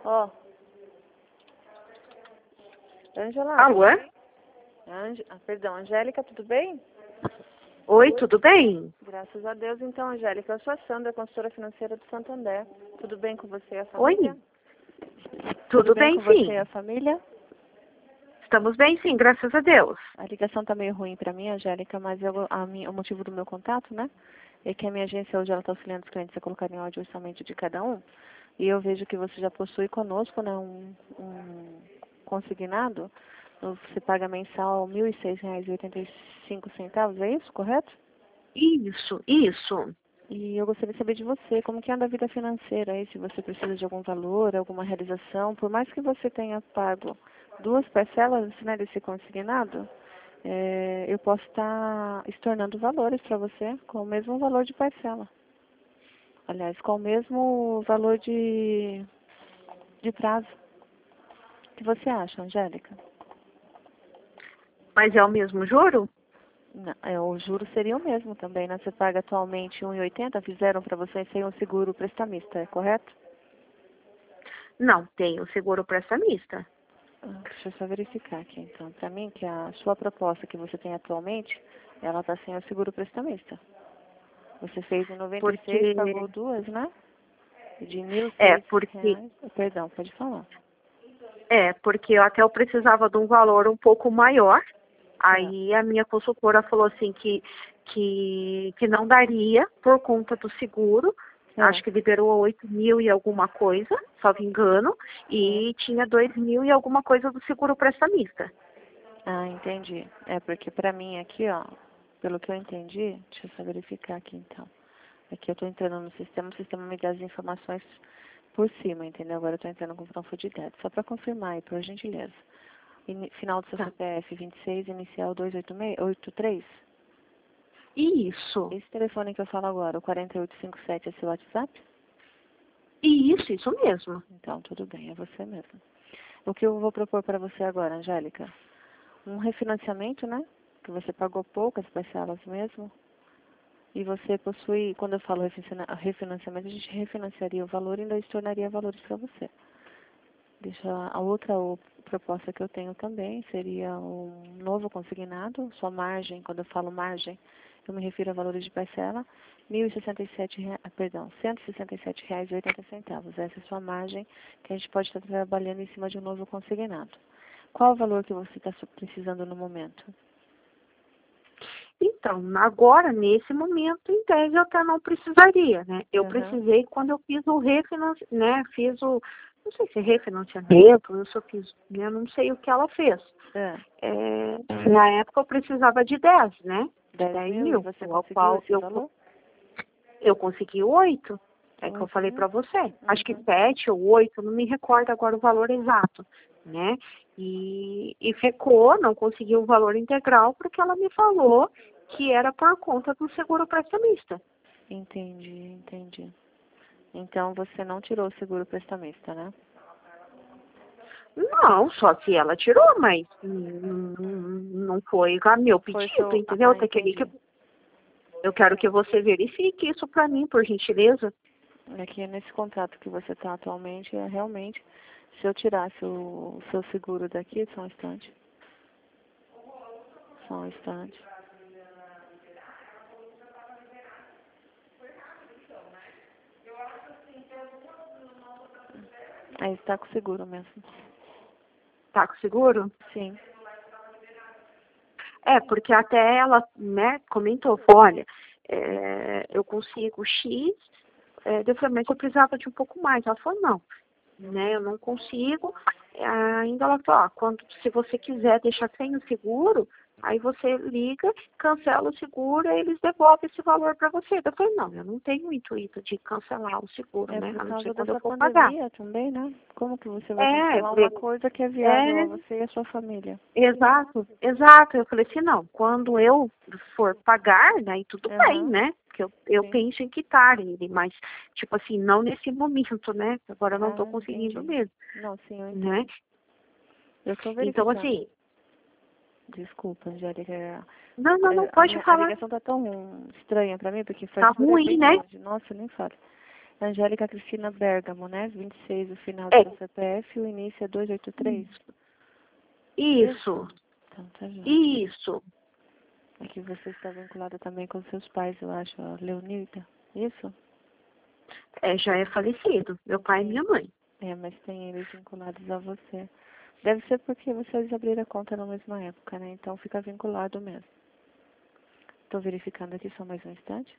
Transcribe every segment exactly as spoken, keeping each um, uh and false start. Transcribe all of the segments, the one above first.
Ó. Angela. Alô? Ange... Ah, perdão, Angélica, tudo bem? Oi, tudo bem? Graças a Deus. Então, Angélica, eu sou a Sandra, consultora financeira do Santander. Tudo bem com você e a família? Oi. Tudo, Tudo bem bem, com você sim. e a família? Estamos bem, sim, graças a Deus. A ligação tá meio ruim para mim, Angélica, mas eu, a minha, o motivo do meu contato, né, é que a minha agência hoje ela está auxiliando os clientes a colocar em áudio o orçamento de cada um. E eu vejo que você já possui conosco, né, um, um consignado. Você paga mensal mil e seis reais e oitenta e cinco centavos, é isso, correto? Isso, isso. E eu gostaria de saber de você, como que anda a vida financeira aí, se você precisa de algum valor, alguma realização, por mais que você tenha pago duas parcelas, né, desse consignado, é, eu posso estar estornando valores para você com o mesmo valor de parcela. Aliás, com o mesmo valor de, de prazo. O que você acha, Angélica? Mas é o mesmo juro? Não, é, o juro seria o mesmo também, né? Você paga atualmente um real e oitenta centavos, fizeram para você sem um seguro prestamista, é correto? Não, tem o seguro prestamista. Ah, deixa eu só verificar aqui, então. Para mim, que a sua proposta que você tem atualmente, ela está sem o seguro prestamista. Você fez em noventa e seis, Porque... pagou duas, né? De mil e É, seis porque... reais. Perdão, pode falar. É, porque eu até eu precisava de um valor um pouco maior. Aí a minha consultora falou assim que, que, que não daria por conta do seguro. É. Acho que liberou oito mil e alguma coisa, salvo engano, e tinha dois mil e alguma coisa do seguro prestamista. Ah, entendi. É porque pra mim aqui, ó, pelo que eu entendi, deixa eu só verificar aqui então. Aqui eu tô entrando no sistema, o sistema me dá as informações por cima, entendeu? Agora eu tô entrando com profundidade. Só pra confirmar aí, por gentileza. Ini- final do seu Tá. C P F vinte e seis, inicial duzentos e oitenta e seis, oitenta e três. Isso, Esse telefone que eu falo agora, o quatro oito cinco sete, é seu WhatsApp? isso, isso mesmo. Então, tudo bem, é você mesmo. O que eu vou propor para você agora, Angélica? Um refinanciamento, né? Que você pagou poucas parcelas mesmo. E você possui, quando eu falo refinancia- refinanciamento, a gente refinanciaria o valor e ainda tornaria valores para você. Deixa a outra o- proposta que eu tenho também seria um novo consignado, sua margem, quando eu falo margem, eu me refiro a valores de parcela, mil e sessenta e sete reais, perdão, cento e sessenta e sete reais e oitenta centavos. Essa é a sua margem que a gente pode estar trabalhando em cima de um novo consignado. Qual o valor que você está precisando no momento? Então, agora, nesse momento, em tese, eu até não precisaria, né? Eu Uhum. precisei quando eu fiz o refinanciamento, né? Fiz o, não sei se é refinanciamento, eu só fiz, né? Não sei o que ela fez. É, É, na época eu precisava de dez, né? De dez dez mil mil, e você ao conseguiu qual esse eu, valor? eu consegui oito, é que eu Oito falei mil? para você. Acho que Uhum. sete ou oito, não me recordo agora o valor exato, né? E, e ficou, não consegui o valor integral porque ela me falou que era por conta do seguro prestamista. Entendi, entendi. Então você não tirou o seguro prestamista, né? Não, só se ela tirou, mas hum, não foi a meu Foi pedido, seu. entendeu? Ah, Até queria que entendi. eu quero que você verifique isso para mim, por gentileza. Aqui nesse contrato que você está atualmente, é realmente, se eu tirasse o seu seguro daqui, só um instante. Só um instante. Aí está com seguro mesmo. Tá com seguro? Sim. É, porque até ela, né, comentou, falou, olha, é, eu consigo X, é, eu falei, mas eu precisava de um pouco mais. Ela falou, não, né, eu não consigo. É, ainda ela falou, ó, quando, se você quiser deixar sem o seguro, aí você liga, cancela o seguro e eles devolvem esse valor para você. Eu falei, não, eu não tenho o intuito de cancelar o seguro, É né, por a não ser causa quando eu dessa for pagar. pandemia também, né? Como que você vai É, cancelar uma coisa que é viável a é, você e a sua família? exato, exato. Eu falei assim, não, quando eu for pagar, né, e tudo bem, Aham, né? Porque eu, eu sim. penso em quitar ele, mas, tipo assim, não nesse momento, né? Agora eu não tô Ah, conseguindo entendi. mesmo, Não, sim, eu né? entendo. Eu estou Então, verificando. assim, Desculpa, Angélica. é, não, não, não, é, A pode minha a falar. ligação tá tão estranha pra mim, porque foi Tá é ruim, bem né? longe. Nossa, nem fale. Angélica Cristina Bergamo, né? vinte e seis, o final do É, seu C P F, o início é duzentos e oitenta e três. isso, Então, tá já. isso. Aqui você está vinculada também com seus pais, eu acho, a Leonilda. Isso? É, já é falecido, meu pai e minha mãe. É, mas tem eles vinculados a você. Deve ser porque vocês abriram a conta na mesma época, né? Então fica vinculado mesmo. Estou verificando aqui só mais um instante.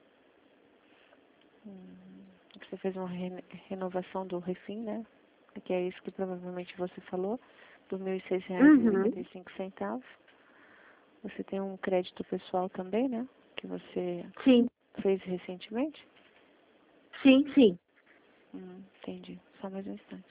Hum, você fez uma re renovação do refim, né? Que é isso que provavelmente você falou, dos mil e seis reais e Uhum. oitenta e cinco centavos. Você tem um crédito pessoal também, né? Que você Sim, fez recentemente? sim, sim. Hum, entendi. Só mais um instante.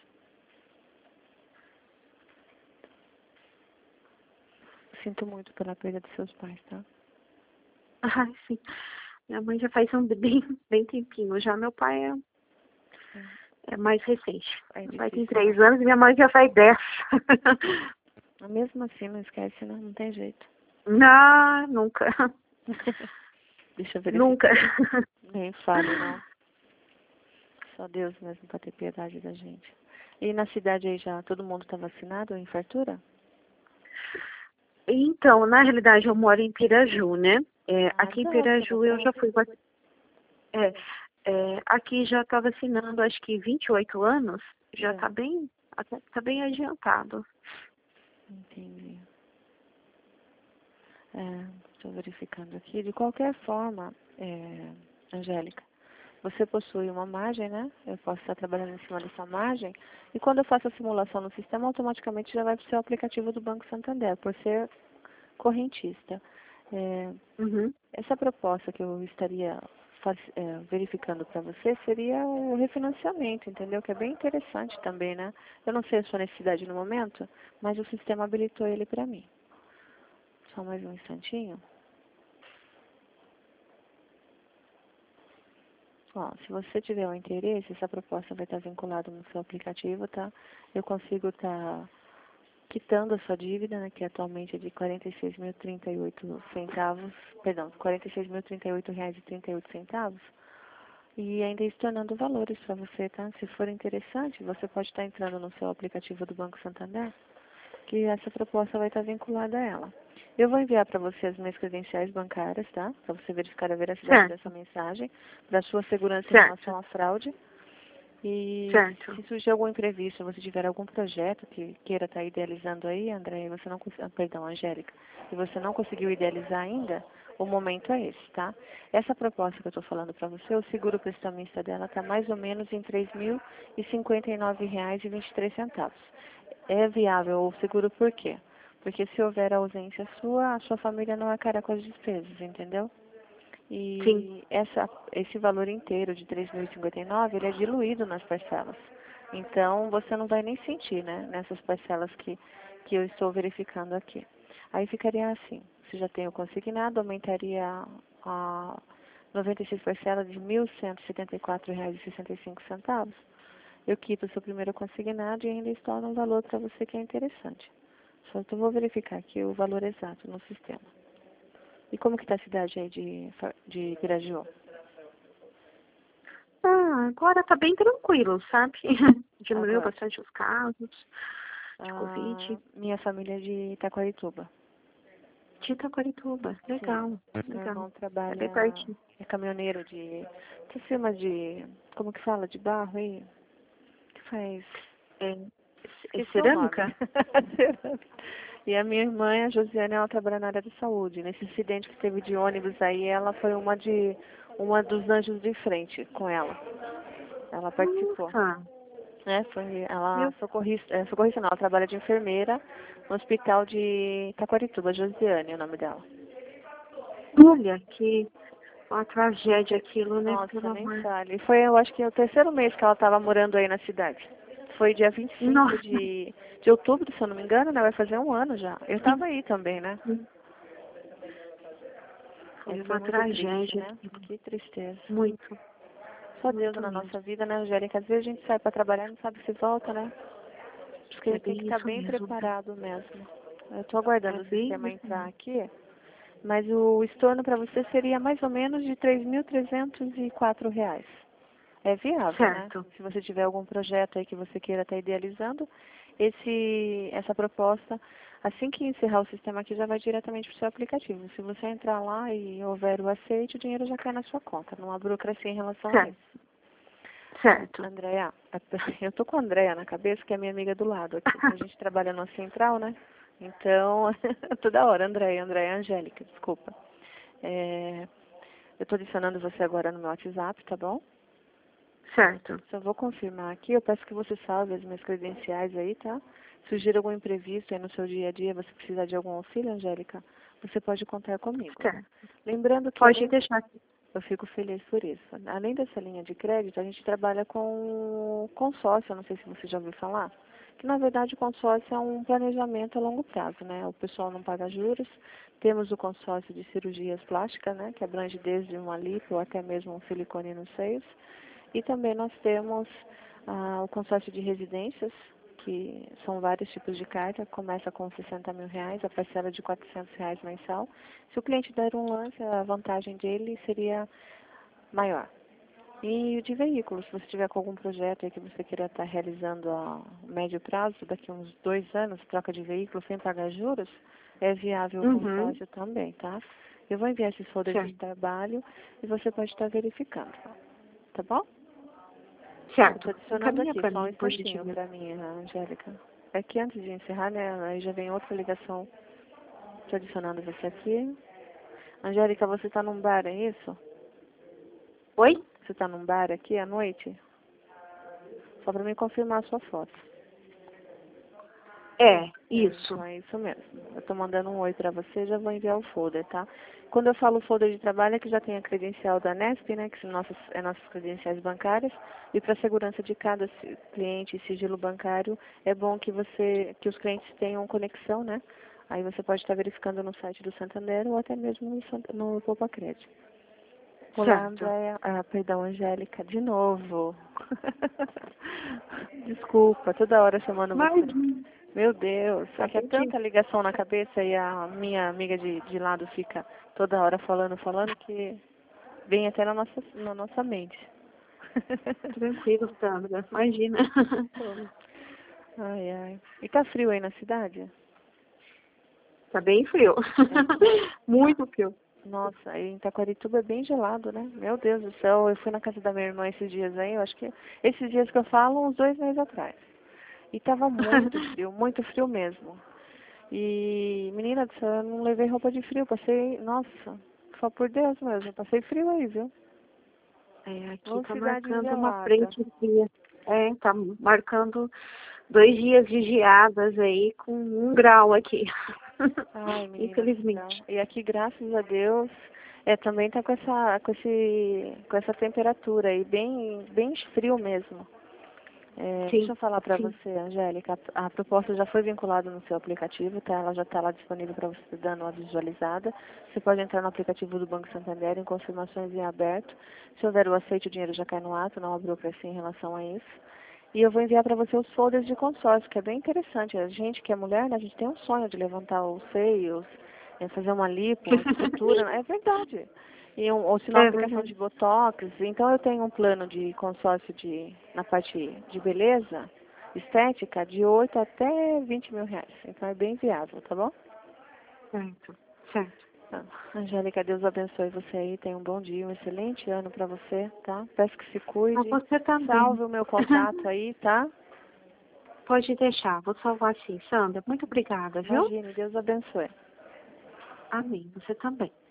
Sinto muito pela perda dos seus pais, tá? Ah, sim. Minha mãe já faz um bem, bem tempinho. Já meu pai é, É, é mais recente. é Meu pai tem difícil, três né? anos e minha mãe já faz dez. Mesmo assim, não esquece, não, não tem jeito. Não, nunca. Deixa eu Nunca. verificar. Nem fale, não. Só Deus mesmo para ter piedade da gente. E na cidade aí já todo mundo está vacinado em fartura? Então, na realidade, eu moro em Piraju, né? É, Ah, aqui em próximo, Piraju eu tá? já fui vac- é, é, aqui já está vacinando, acho que vinte e oito anos. Já É, está bem, até tá bem adiantado. entendi. É, estou verificando aqui. De qualquer forma, é, Angélica, você possui uma margem, né? Eu posso estar trabalhando em cima dessa margem. E quando eu faço a simulação no sistema, automaticamente já vai para o seu aplicativo do Banco Santander, por ser correntista. É, Uhum. essa proposta que eu estaria faz, é, verificando para você seria o refinanciamento, entendeu? Que é bem interessante também, né? Eu não sei a sua necessidade no momento, mas o sistema habilitou ele para mim. Só mais um instantinho. Ó, se você tiver um interesse, essa proposta vai estar vinculada no seu aplicativo, tá? Eu consigo estar quitando a sua dívida, né, que atualmente é de quarenta e seis mil e trinta e oito centavos, perdão, quarenta e seis mil e trinta e oito reais e trinta e oito centavos, e ainda estornando valores para você, tá? Se for interessante, você pode estar entrando no seu aplicativo do Banco Santander, que essa proposta vai estar vinculada a ela. Eu vou enviar para você as minhas credenciais bancárias, tá? Para você verificar a veracidade dessa Certo, mensagem, para sua segurança em certo, relação à fraude. E certo. se surgir algum imprevisto, você tiver algum projeto que queira estar idealizando aí, André, e você não cons- ah, perdão, Angélica, e você não conseguiu idealizar ainda, o momento é esse, tá? Essa proposta que eu estou falando para você, o seguro prestamista dela está mais ou menos em três mil e cinquenta e nove reais e vinte e três centavos. É viável o seguro por quê? Porque se houver ausência sua, a sua família não arcará com as despesas, entendeu? Sim, E essa, esse valor inteiro de três mil e cinquenta e nove, ele é diluído nas parcelas. Então, você não vai nem sentir, né, nessas parcelas que, que eu estou verificando aqui. Aí ficaria assim, você já tem o consignado, aumentaria a noventa e seis parcelas de mil cento e setenta e quatro reais e sessenta e cinco centavos. Eu quito o seu primeiro consignado e ainda estorno um valor para você que é interessante. Só que eu vou verificar aqui o valor exato no sistema. E como que está a cidade aí de, Fa- de Piraju? ah, agora tá bem tranquilo, sabe? Diminuiu Agora. bastante os casos de Ah, Covid. minha família é de Itaquarituba. De Itaquarituba, Sim. legal, Meu legal. irmão É bem trabalha, pertinho. é caminhoneiro de. Essas firmas de. Como que fala? De barro aí? Que faz. É, é Esqueci o nome. cerâmica? Cerâmica. E a minha irmã, a Josiane, ela trabalha na área de saúde. Nesse acidente que teve de ônibus aí, ela foi uma de. Uma dos anjos de frente com ela. Ela participou. Nossa, Né? Foi, ela meu, socorrista, é, socorrista não, ela trabalha de enfermeira no hospital de Taquarituba, Josiane é o nome dela. olha que uma tragédia aquilo, né? Pelo Nossa, nem amor. fale. Foi, eu acho que é o terceiro mês que ela estava morando aí na cidade. Foi dia vinte e cinco Nossa, de, de outubro, se eu não me engano, né? Vai fazer um ano já. Eu sim, estava aí também, né? sim. É, Foi foi uma muito triste, tragédia né? aquilo. Que tristeza. Muito, Só Deus muito na mesmo. nossa vida, né, Angélica? Às vezes a gente sai para trabalhar e não sabe se volta, né? Porque a É gente tem que bem estar isso bem mesmo, viu? preparado mesmo. Eu estou É aguardando o bem sistema isso entrar mesmo. aqui. Mas o estorno para você seria mais ou menos de três mil trezentos e quatro reais. é viável, Certo. né? Se você tiver algum projeto aí que você queira estar idealizando, esse, essa proposta, assim que encerrar o sistema aqui, já vai diretamente para o seu aplicativo. Se você entrar lá e houver o aceite, o dinheiro já cai na sua conta. Não há burocracia em relação a Certo. isso. Certo. Andréa, eu tô com a Andréa na cabeça, que é minha amiga do lado aqui. A gente trabalha numa central, né? Então, toda hora, Andréia, Andréia, Angélica, desculpa. É, eu tô adicionando você agora no meu WhatsApp, tá bom? Certo. Só vou confirmar aqui, eu peço que você salve as minhas credenciais aí, tá? Surgir algum imprevisto aí no seu dia a dia, você precisar de algum auxílio, Angélica, você pode contar comigo. Certo. Lembrando que Pode além, deixar aqui. eu fico feliz por isso. Além dessa linha de crédito, a gente trabalha com consórcio, eu não sei se você já ouviu falar, que na verdade o consórcio é um planejamento a longo prazo, né? O pessoal não paga juros. Temos o consórcio de cirurgias plásticas, né? Que abrange desde uma lipo ou até mesmo um silicone nos seios. E também nós temos ah, o consórcio de residências, que são vários tipos de carta, começa com sessenta mil reais, a parcela de quatrocentos reais mensal. Se o cliente der um lance, a vantagem dele seria maior. E o de veículos, se você tiver com algum projeto aí que você queira estar realizando a médio prazo, daqui a uns dois anos, troca de veículo sem pagar juros, é viável o Uhum. consórcio também, tá? Eu vou enviar esses folders de Certo. trabalho e você pode estar verificando, tá bom? Certo. Estou adicionando Encaminha aqui, para só um mim, por instantinho gentileza. para mim, Angélica. É que antes de encerrar, né, aí já vem outra ligação. Estou adicionando você aqui. Angélica, você está num bar, é isso? Oi? Você está num bar aqui à noite? Só para me confirmar a sua foto. É, isso. Então é isso mesmo. Eu estou mandando um oi para você, já vou enviar o folder, tá? Quando eu falo folder de trabalho é que já tem a credencial da Nesp, né? Que são nossas, é nossas credenciais bancárias. E para a segurança de cada ci- cliente e sigilo bancário, é bom que você, que os clientes tenham conexão, né? Aí você pode estar verificando no site do Santander ou até mesmo no, Sant- no Poupa Crédito. Olá, Certo. Andréia. Ah, perdão, Angélica, de novo. Desculpa, toda hora chamando Mas, você. Meu Deus, é que é acredito. tanta ligação na cabeça e a minha amiga de, de lado fica toda hora falando, falando, que vem até na nossa, na nossa mente. Tranquilo, Sandra. Imagina. Ai, ai. E tá frio aí na cidade? Tá bem frio. Muito frio. Nossa, aí em Taquarituba é bem gelado, né? Meu Deus do céu, eu fui na casa da minha irmã esses dias aí, eu acho que esses dias que eu falo, uns dois meses atrás. E tava muito frio, muito frio mesmo. E, menina do céu, eu não levei roupa de frio, passei, nossa, só por Deus mesmo, eu passei frio aí, viu? É, aqui Ô, tá cidade marcando uma gelada. frente fria. É, tá marcando dois dias de geadas aí com um grau aqui. Ai, menina do céu. Infelizmente. E aqui, graças a Deus, é, também tá com essa, com esse, com essa temperatura aí, bem, bem frio mesmo. É, deixa Sim, eu falar para sim. você, Angélica, a, a proposta já foi vinculada no seu aplicativo, tá? Ela já está lá disponível para você dando uma visualizada. Você pode entrar no aplicativo do Banco Santander em confirmações em aberto. Se houver o aceite, o dinheiro já cai no ato, não há burocracia em relação a isso. E eu vou enviar para você os folders de consórcio, que é bem interessante. A gente que é mulher, né, a gente tem um sonho de levantar os seios, é, fazer uma lipo, uma escultura, né? É verdade. E um, ou se não, É aplicação de verdade. botox. Então eu tenho um plano de consórcio de, na parte de beleza, estética, de oito até vinte mil reais. Então é bem viável, tá bom? Certo, certo. Ah, Angélica, Deus abençoe você aí. Tenha um bom dia, um excelente ano para você, tá? Peço que se A cuide. você também. Salve o meu contato aí, tá? Pode deixar, vou salvar sim. Sandra, muito obrigada, viu? Imagine, Deus abençoe. Amém. Você também.